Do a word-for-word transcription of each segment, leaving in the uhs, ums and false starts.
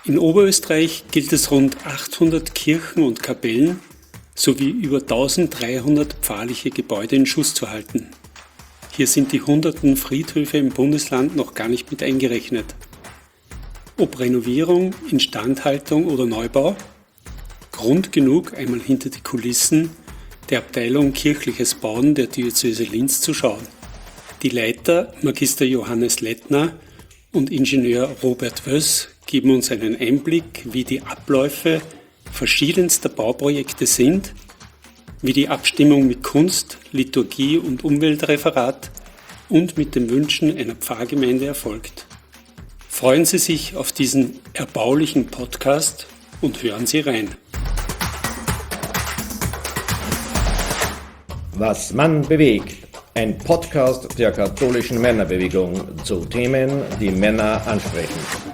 In Oberösterreich gilt es rund achthundert Kirchen und Kapellen sowie über eintausenddreihundert pfarrliche Gebäude in Schuss zu halten. Hier sind die hunderten Friedhöfe im Bundesland noch gar nicht mit eingerechnet. Ob Renovierung, Instandhaltung oder Neubau? Grund genug, einmal hinter die Kulissen der Abteilung Kirchliches Bauen der Diözese Linz zu schauen. Die Leiter Magister Johannes Lettner und Ingenieur Robert Wöss geben uns einen Einblick, wie die Abläufe verschiedenster Bauprojekte sind, wie die Abstimmung mit Kunst, Liturgie und Umweltreferat und mit den Wünschen einer Pfarrgemeinde erfolgt. Freuen Sie sich auf diesen erbaulichen Podcast und hören Sie rein. Was Mann bewegt. Ein Podcast der katholischen Männerbewegung zu Themen, die Männer ansprechen.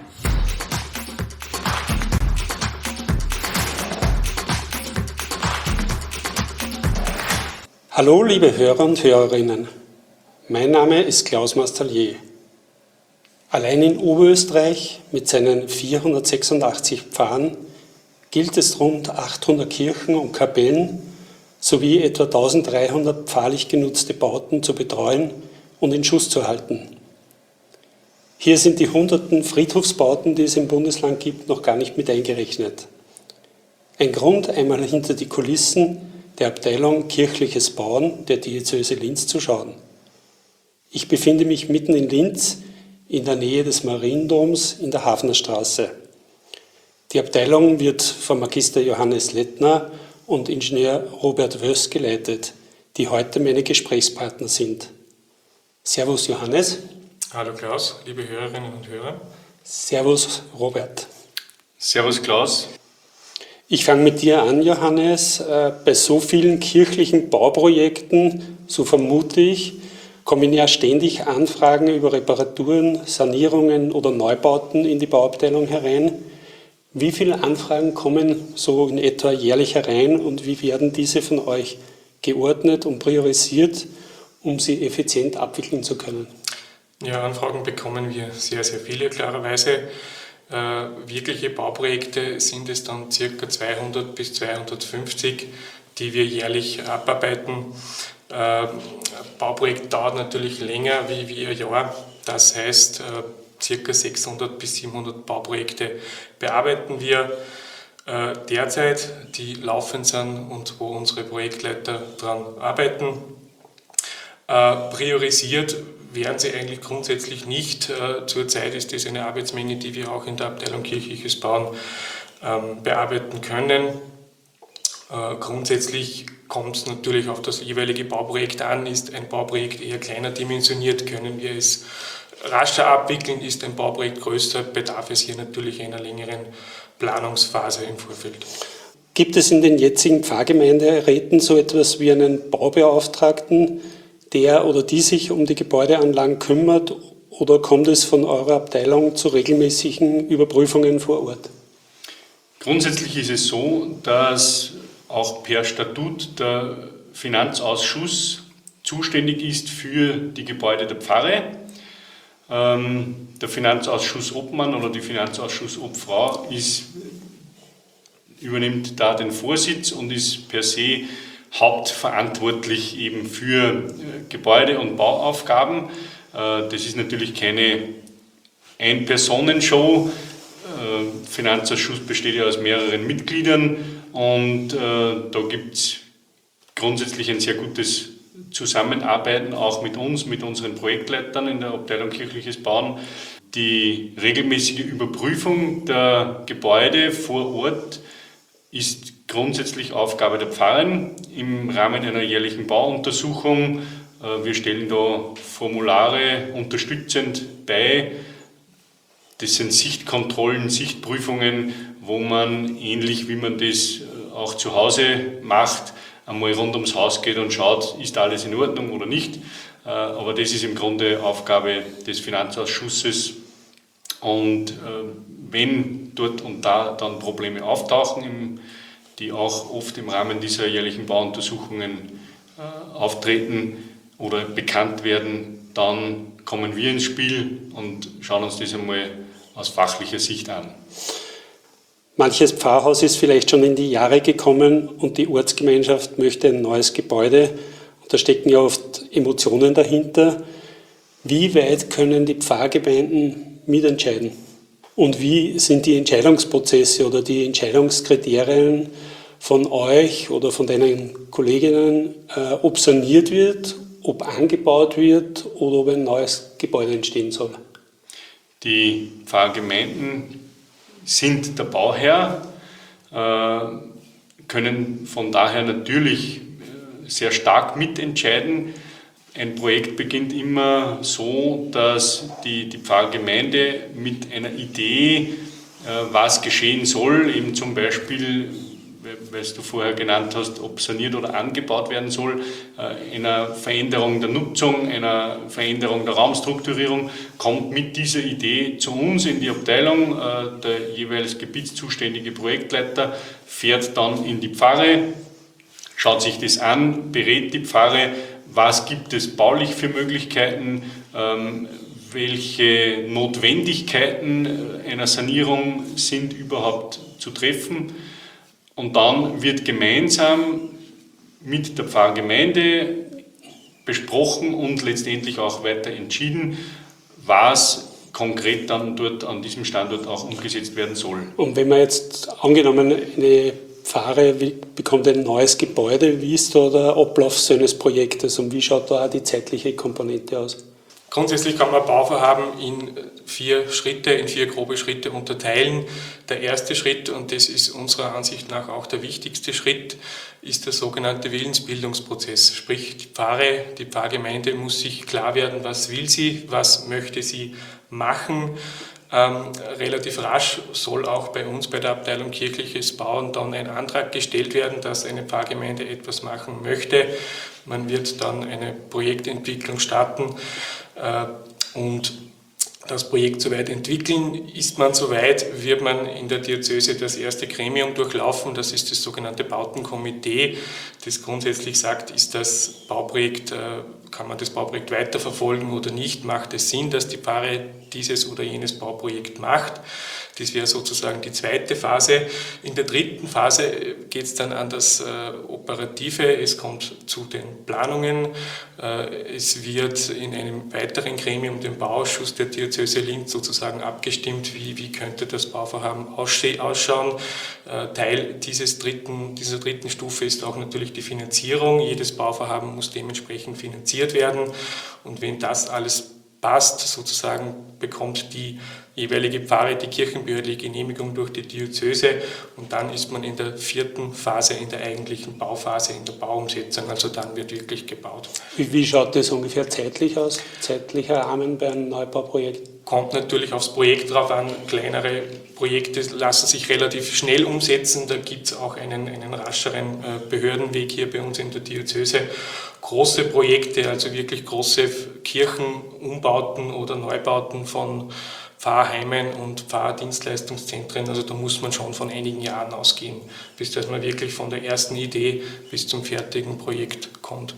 Hallo liebe Hörer und Hörerinnen, mein Name ist Klaus Mastallier. Allein in Oberösterreich mit seinen vierhundertsechsundachtzig Pfarren gilt es rund achthundert Kirchen und Kapellen sowie etwa eintausenddreihundert pfarrlich genutzte Bauten zu betreuen und in Schuss zu halten. Hier sind die hunderten Friedhofsbauten, die es im Bundesland gibt, noch gar nicht mit eingerechnet. Ein Grund, einmal hinter die Kulissen der Abteilung Kirchliches Bauen der Diözese Linz zu schauen. Ich befinde mich mitten in Linz, in der Nähe des Mariendoms in der Hafnerstraße. Die Abteilung wird von Magister Johannes Lettner und Ingenieur Robert Wöss geleitet, die heute meine Gesprächspartner sind. Servus Johannes. Hallo Klaus, liebe Hörerinnen und Hörer. Servus Robert. Servus Klaus. Ich fange mit dir an, Johannes. Bei so vielen kirchlichen Bauprojekten, so vermute ich, kommen ja ständig Anfragen über Reparaturen, Sanierungen oder Neubauten in die Bauabteilung herein. Wie viele Anfragen kommen so in etwa jährlich herein und wie werden diese von euch geordnet und priorisiert, um sie effizient abwickeln zu können? Ja, Anfragen bekommen wir sehr, sehr viele, klarerweise. Äh, wirkliche Bauprojekte sind es dann ca. zweihundert bis zweihundertfünfzig, die wir jährlich abarbeiten. Äh, Bauprojekt dauert natürlich länger wie, wie ein Jahr. Das heißt, äh, ca. sechshundert bis siebenhundert Bauprojekte bearbeiten wir äh, derzeit, die laufend sind und wo unsere Projektleiter daran arbeiten. Äh, priorisiert werden sie eigentlich grundsätzlich nicht. Äh, zurzeit ist das eine Arbeitsmenge, die wir auch in der Abteilung Kirchliches Bauen ähm, bearbeiten können. Äh, grundsätzlich kommt es natürlich auf das jeweilige Bauprojekt an. Ist ein Bauprojekt eher kleiner dimensioniert, können wir es rascher abwickeln. Ist ein Bauprojekt größer, bedarf es hier natürlich einer längeren Planungsphase im Vorfeld. Gibt es in den jetzigen Pfarrgemeinderäten so etwas wie einen Baubeauftragten, der oder die sich um die Gebäudeanlagen kümmert, oder kommt es von eurer Abteilung zu regelmäßigen Überprüfungen vor Ort? Grundsätzlich ist es so, dass auch per Statut der Finanzausschuss zuständig ist für die Gebäude der Pfarre. Ähm, der Finanzausschuss-Obmann oder die Finanzausschuss-Obfrau ist, übernimmt da den Vorsitz und ist per se hauptverantwortlich eben für Gebäude- und Bauaufgaben. Das ist natürlich keine Ein-Personen-Show. Der Finanzausschuss besteht ja aus mehreren Mitgliedern und da gibt es grundsätzlich ein sehr gutes Zusammenarbeiten auch mit uns, mit unseren Projektleitern in der Abteilung Kirchliches Bauen. Die regelmäßige Überprüfung der Gebäude vor Ort ist grundsätzlich Aufgabe der Pfarren im Rahmen einer jährlichen Bauuntersuchung. Wir stellen da Formulare unterstützend bei. Das sind Sichtkontrollen, Sichtprüfungen, wo man ähnlich wie man das auch zu Hause macht, einmal rund ums Haus geht und schaut, ist alles in Ordnung oder nicht. Aber das ist im Grunde Aufgabe des Finanzausschusses. Und wenn dort und da dann Probleme auftauchen, die auch oft im Rahmen dieser jährlichen Bauuntersuchungen äh, auftreten oder bekannt werden, dann kommen wir ins Spiel und schauen uns das einmal aus fachlicher Sicht an. Manches Pfarrhaus ist vielleicht schon in die Jahre gekommen und die Ortsgemeinschaft möchte ein neues Gebäude. Und da stecken ja oft Emotionen dahinter. Wie weit können die Pfarrgemeinden mitentscheiden? Und wie sind die Entscheidungsprozesse oder die Entscheidungskriterien von euch oder von deinen Kolleginnen, äh, ob saniert wird, ob angebaut wird oder ob ein neues Gebäude entstehen soll? Die Pfarrgemeinden sind der Bauherr, äh, können von daher natürlich sehr stark mitentscheiden. Ein Projekt beginnt immer so, dass die, die Pfarrgemeinde mit einer Idee, äh, was geschehen soll, eben zum Beispiel, weil du vorher genannt hast, ob saniert oder angebaut werden soll, einer Veränderung der Nutzung, einer Veränderung der Raumstrukturierung, kommt mit dieser Idee zu uns in die Abteilung. Der jeweils gebietszuständige Projektleiter fährt dann in die Pfarre, schaut sich das an, berät die Pfarre, was gibt es baulich für Möglichkeiten, welche Notwendigkeiten einer Sanierung sind überhaupt zu treffen. Und dann wird gemeinsam mit der Pfarrgemeinde besprochen und letztendlich auch weiter entschieden, was konkret dann dort an diesem Standort auch umgesetzt werden soll. Und wenn man jetzt angenommen eine Pfarre bekommt ein neues Gebäude, wie ist da der Ablauf so eines Projektes und wie schaut da auch die zeitliche Komponente aus? Grundsätzlich kann man Bauvorhaben in vier Schritte, in vier grobe Schritte unterteilen. Der erste Schritt, und das ist unserer Ansicht nach auch der wichtigste Schritt, ist der sogenannte Willensbildungsprozess. Sprich, die Pfarre, die Pfarrgemeinde muss sich klar werden, was will sie, was möchte sie machen. Ähm, relativ rasch soll auch bei uns bei der Abteilung Kirchliches Bauen dann ein Antrag gestellt werden, dass eine Pfarrgemeinde etwas machen möchte. Man wird dann eine Projektentwicklung starten äh, und das Projekt soweit entwickeln. Ist man soweit, wird man in der Diözese das erste Gremium durchlaufen, das ist das sogenannte Bautenkomitee, das grundsätzlich sagt, ist das Bauprojekt, kann man das Bauprojekt weiterverfolgen oder nicht, macht es Sinn, dass die Pfarre dieses oder jenes Bauprojekt macht. Das wäre sozusagen die zweite Phase. In der dritten Phase geht es dann an das äh, Operative. Es kommt zu den Planungen. Äh, es wird in einem weiteren Gremium, dem Bauausschuss der Diözese Linz, sozusagen abgestimmt, wie, wie könnte das Bauvorhaben ausschauen. Äh, Teil dieses dritten, dieser dritten Stufe ist auch natürlich die Finanzierung. Jedes Bauvorhaben muss dementsprechend finanziert werden. Und wenn das alles passt, sozusagen bekommt die jeweilige Pfarre die kirchenbehördliche Genehmigung durch die Diözese und dann ist man in der vierten Phase, in der eigentlichen Bauphase, in der Bauumsetzung, also dann wird wirklich gebaut. Wie, wie schaut das ungefähr zeitlich aus, zeitlicher Rahmen bei einem Neubauprojekt? Kommt natürlich aufs Projekt drauf an, kleinere Projekte lassen sich relativ schnell umsetzen, da gibt es auch einen, einen rascheren Behördenweg hier bei uns in der Diözese. Große Projekte, also wirklich große Kirchenumbauten oder Neubauten von Pfarrheimen und Pfarrdienstleistungszentren, also da muss man schon von einigen Jahren ausgehen, bis dass man wirklich von der ersten Idee bis zum fertigen Projekt kommt.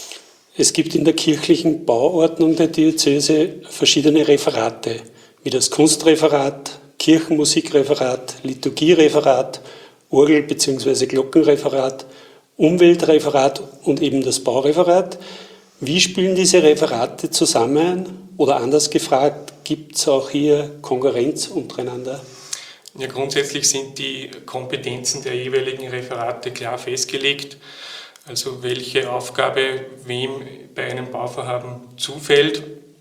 Es gibt in der kirchlichen Bauordnung der Diözese verschiedene Referate, wie das Kunstreferat, Kirchenmusikreferat, Liturgiereferat, Orgel- bzw. Glockenreferat, Umweltreferat und eben das Baureferat. Wie spielen diese Referate zusammen? Oder anders gefragt, gibt es auch hier Konkurrenz untereinander? Ja, grundsätzlich sind die Kompetenzen der jeweiligen Referate klar festgelegt. Also welche Aufgabe wem bei einem Bauvorhaben zufällt.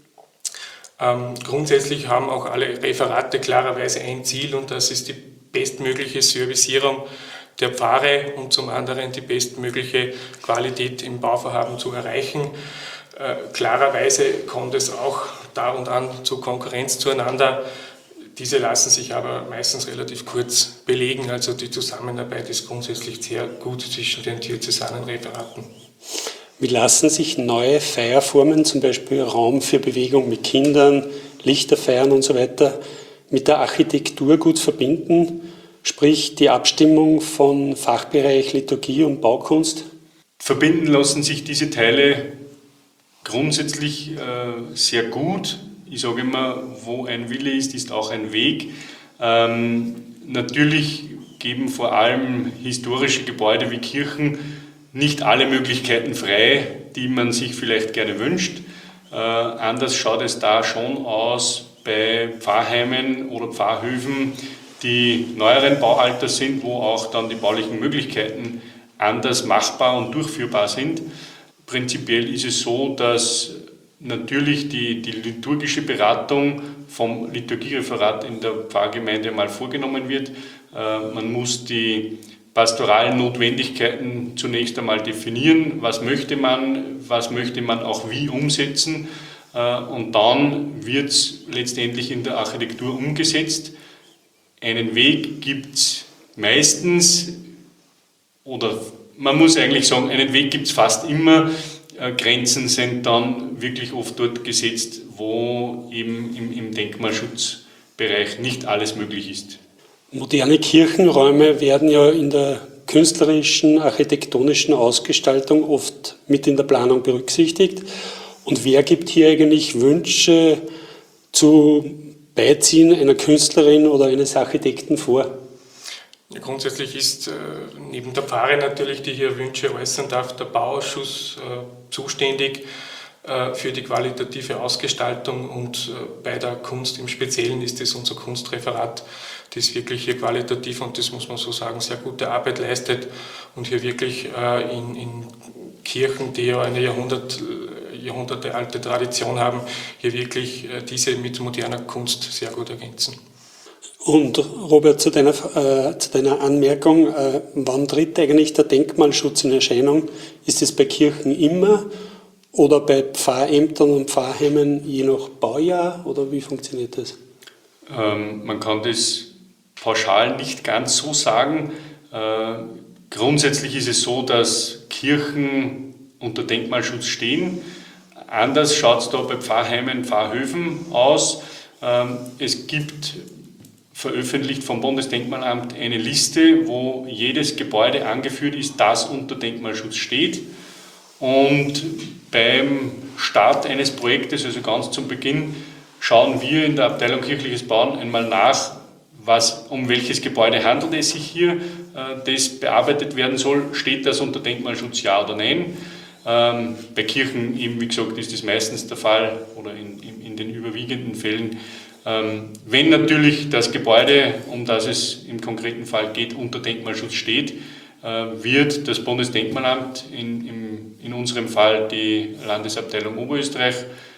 Ähm, grundsätzlich haben auch alle Referate klarerweise ein Ziel und das ist die bestmögliche Servicierung der Pfarre und zum anderen die bestmögliche Qualität im Bauvorhaben zu erreichen. Äh, klarerweise kommt es auch da und an zu Konkurrenz zueinander. Diese lassen sich aber meistens relativ kurz belegen, also die Zusammenarbeit ist grundsätzlich sehr gut zwischen den diözesanen Referaten. Wie lassen sich neue Feierformen, zum Beispiel Raum für Bewegung mit Kindern, Lichterfeiern und so weiter, mit der Architektur gut verbinden? Sprich die Abstimmung von Fachbereich Liturgie und Baukunst? Verbinden lassen sich diese Teile grundsätzlich äh, sehr gut. Ich sage immer, wo ein Wille ist, ist auch ein Weg. Ähm, Natürlich geben vor allem historische Gebäude wie Kirchen nicht alle Möglichkeiten frei, die man sich vielleicht gerne wünscht. Äh, anders schaut es da schon aus bei Pfarrheimen oder Pfarrhöfen, die neueren Baualters sind, wo auch dann die baulichen Möglichkeiten anders machbar und durchführbar sind. Prinzipiell ist es so, dass natürlich die, die liturgische Beratung vom Liturgiereferat in der Pfarrgemeinde mal vorgenommen wird. Äh, man muss die pastoralen Notwendigkeiten zunächst einmal definieren, was möchte man, was möchte man auch wie umsetzen, äh, und dann wird es letztendlich in der Architektur umgesetzt. Einen Weg gibt es meistens, oder man muss eigentlich sagen, einen Weg gibt es fast immer. Grenzen sind dann wirklich oft dort gesetzt, wo eben im, im Denkmalschutzbereich nicht alles möglich ist. Moderne Kirchenräume werden ja in der künstlerischen, architektonischen Ausgestaltung oft mit in der Planung berücksichtigt. Und wer gibt hier eigentlich Wünsche zu Beiziehen einer Künstlerin oder eines Architekten vor? Ja, grundsätzlich ist äh, neben der Pfarre natürlich, die hier Wünsche äußern darf, der Bauausschuss äh, zuständig äh, für die qualitative Ausgestaltung, und äh, bei der Kunst im Speziellen ist es unser Kunstreferat, das wirklich hier qualitativ, und das muss man so sagen, sehr gute Arbeit leistet und hier wirklich äh, in, in Kirchen, die ja eine Jahrhundert, jahrhundertealte Tradition haben, hier wirklich äh, diese mit moderner Kunst sehr gut ergänzen. Und Robert, zu deiner, äh, zu deiner Anmerkung, äh, wann tritt eigentlich der Denkmalschutz in Erscheinung? Ist es bei Kirchen immer oder bei Pfarrämtern und Pfarrheimen je nach Baujahr, oder wie funktioniert das? Ähm, man kann das pauschal nicht ganz so sagen. Äh, grundsätzlich ist es so, dass Kirchen unter Denkmalschutz stehen. Anders schaut es da bei Pfarrheimen, Pfarrhöfen aus. Ähm, es gibt veröffentlicht vom Bundesdenkmalamt eine Liste, wo jedes Gebäude angeführt ist, das unter Denkmalschutz steht. Und beim Start eines Projektes, also ganz zum Beginn, schauen wir in der Abteilung Kirchliches Bauen einmal nach, was, um welches Gebäude handelt es sich hier, das bearbeitet werden soll. Steht das unter Denkmalschutz, ja oder nein? Ähm, bei Kirchen, eben wie gesagt, ist das meistens der Fall, oder in, in, in den überwiegenden Fällen. Ähm, wenn natürlich das Gebäude, um das es im konkreten Fall geht, unter Denkmalschutz steht, äh, wird das Bundesdenkmalamt, in, im, in unserem Fall die Landesabteilung Oberösterreich,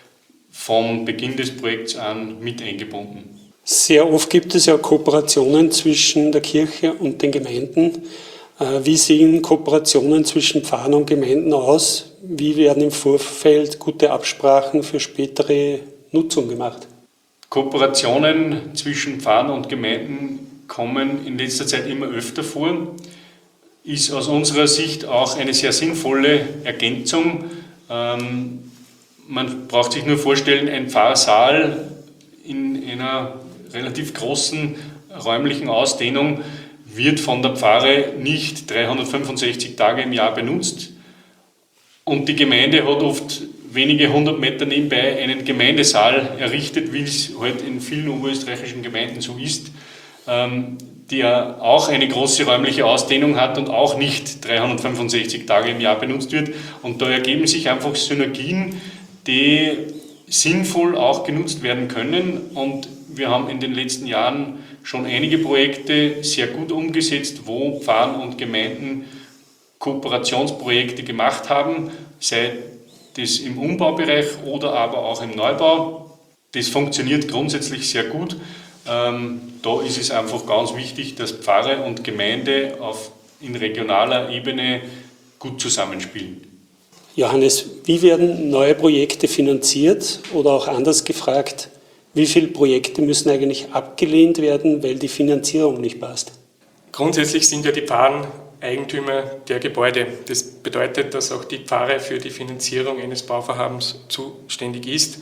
vom Beginn des Projekts an mit eingebunden. Sehr oft gibt es ja Kooperationen zwischen der Kirche und den Gemeinden. Äh, wie sehen Kooperationen zwischen Pfarrern und Gemeinden aus? Wie werden im Vorfeld gute Absprachen für spätere Nutzung gemacht? Kooperationen zwischen Pfarrern und Gemeinden kommen in letzter Zeit immer öfter vor. Ist aus unserer Sicht auch eine sehr sinnvolle Ergänzung. Ähm, man braucht sich nur vorstellen, ein Pfarrsaal in einer relativ großen räumlichen Ausdehnung wird von der Pfarre nicht dreihundertfünfundsechzig Tage im Jahr benutzt. Und die Gemeinde hat oft wenige hundert Meter nebenbei einen Gemeindesaal errichtet, wie es halt in vielen oberösterreichischen Gemeinden so ist, ähm, der auch eine große räumliche Ausdehnung hat und auch nicht dreihundertfünfundsechzig Tage im Jahr benutzt wird. Und da ergeben sich einfach Synergien, die sinnvoll auch genutzt werden können. Und wir haben in den letzten Jahren schon einige Projekte sehr gut umgesetzt, wo Pfarrer und Gemeinden Kooperationsprojekte gemacht haben, sei das im Umbaubereich oder aber auch im Neubau. Das funktioniert grundsätzlich sehr gut. Ähm, da ist es einfach ganz wichtig, dass Pfarre und Gemeinde auf, in regionaler Ebene gut zusammenspielen. Johannes, wie werden neue Projekte finanziert? Oder auch anders gefragt, wie viele Projekte müssen eigentlich abgelehnt werden, weil die Finanzierung nicht passt? Grundsätzlich sind ja die Pfarrer Eigentümer der Gebäude. Das bedeutet, dass auch die Pfarre für die Finanzierung eines Bauvorhabens zuständig ist.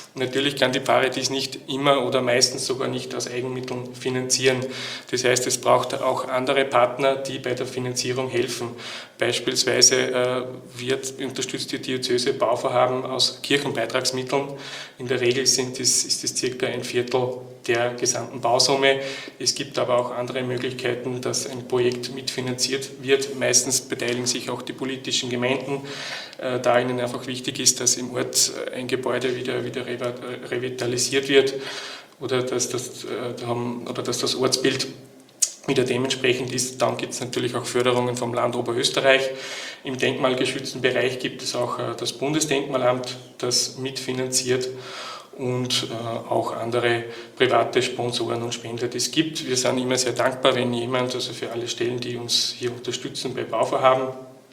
Natürlich kann die Paare dies nicht immer oder meistens sogar nicht aus Eigenmitteln finanzieren. Das heißt, es braucht auch andere Partner, die bei der Finanzierung helfen. Beispielsweise äh, wird, unterstützt die Diözese Bauvorhaben aus Kirchenbeitragsmitteln. In der Regel sind das, ist das circa ein Viertel der gesamten Bausumme. Es gibt aber auch andere Möglichkeiten, dass ein Projekt mitfinanziert wird. Meistens beteiligen sich auch die politischen Gemeinden, äh, da ihnen einfach wichtig ist, dass im Ort ein Gebäude wieder, wieder revitalisiert wird oder dass das, äh, haben, oder dass das Ortsbild wieder dementsprechend ist. Dann gibt es natürlich auch Förderungen vom Land Oberösterreich. Im denkmalgeschützten Bereich gibt es auch äh, das Bundesdenkmalamt, das mitfinanziert, und äh, auch andere private Sponsoren und Spender, die es gibt. Wir sind immer sehr dankbar, wenn jemand, also für alle Stellen, die uns hier unterstützen bei Bauvorhaben.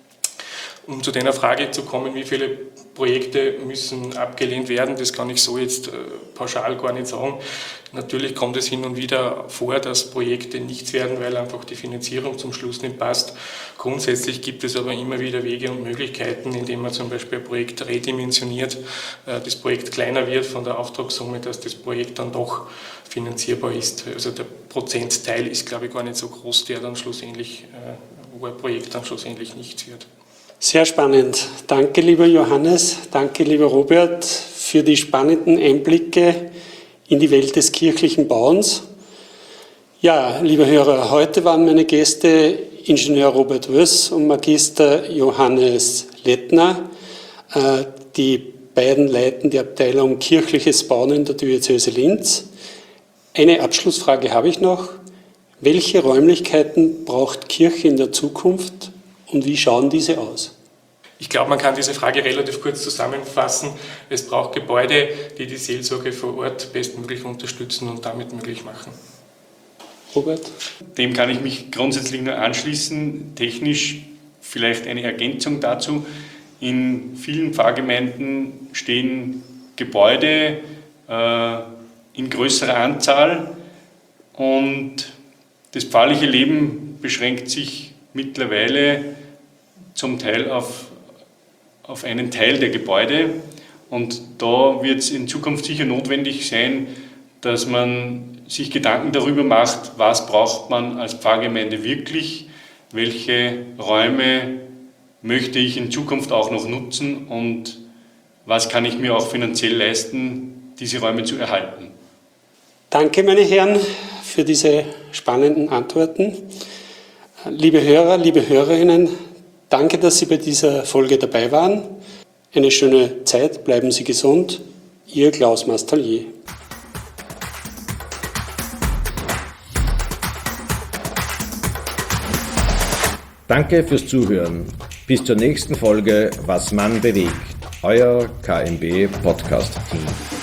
Um zu deiner Frage zu kommen, wie viele Projekte müssen abgelehnt werden, das kann ich so jetzt äh, pauschal gar nicht sagen. Natürlich kommt es hin und wieder vor, dass Projekte nichts werden, weil einfach die Finanzierung zum Schluss nicht passt. Grundsätzlich gibt es aber immer wieder Wege und Möglichkeiten, indem man zum Beispiel ein Projekt redimensioniert, äh, das Projekt kleiner wird von der Auftragssumme, dass das Projekt dann doch finanzierbar ist. Also der Prozentteil ist, glaube ich, gar nicht so groß, der dann schlussendlich, äh, wo ein Projekt dann schlussendlich nichts wird. Sehr spannend. Danke, lieber Johannes, danke, lieber Robert, für die spannenden Einblicke in die Welt des kirchlichen Bauens. Ja, liebe Hörer, heute waren meine Gäste Ingenieur Robert Wöss und Magister Johannes Lettner. Die beiden leiten die Abteilung Kirchliches Bauen in der Diözese Linz. Eine Abschlussfrage habe ich noch. Welche Räumlichkeiten braucht Kirche in der Zukunft? Und wie schauen diese aus? Ich glaube, man kann diese Frage relativ kurz zusammenfassen. Es braucht Gebäude, die die Seelsorge vor Ort bestmöglich unterstützen und damit möglich machen. Robert? Dem kann ich mich grundsätzlich nur anschließen. Technisch vielleicht eine Ergänzung dazu. In vielen Pfarrgemeinden stehen Gebäude äh, in größerer Anzahl und das pfarrliche Leben beschränkt sich mittlerweile zum Teil auf, auf einen Teil der Gebäude, und da wird es in Zukunft sicher notwendig sein, dass man sich Gedanken darüber macht, was braucht man als Pfarrgemeinde wirklich, welche Räume möchte ich in Zukunft auch noch nutzen und was kann ich mir auch finanziell leisten, diese Räume zu erhalten. Danke, meine Herren, für diese spannenden Antworten. Liebe Hörer, liebe Hörerinnen, danke, dass Sie bei dieser Folge dabei waren. Eine schöne Zeit, bleiben Sie gesund. Ihr Klaus Mastallier. Danke fürs Zuhören. Bis zur nächsten Folge Was Mann bewegt. Euer K M B Podcast Team.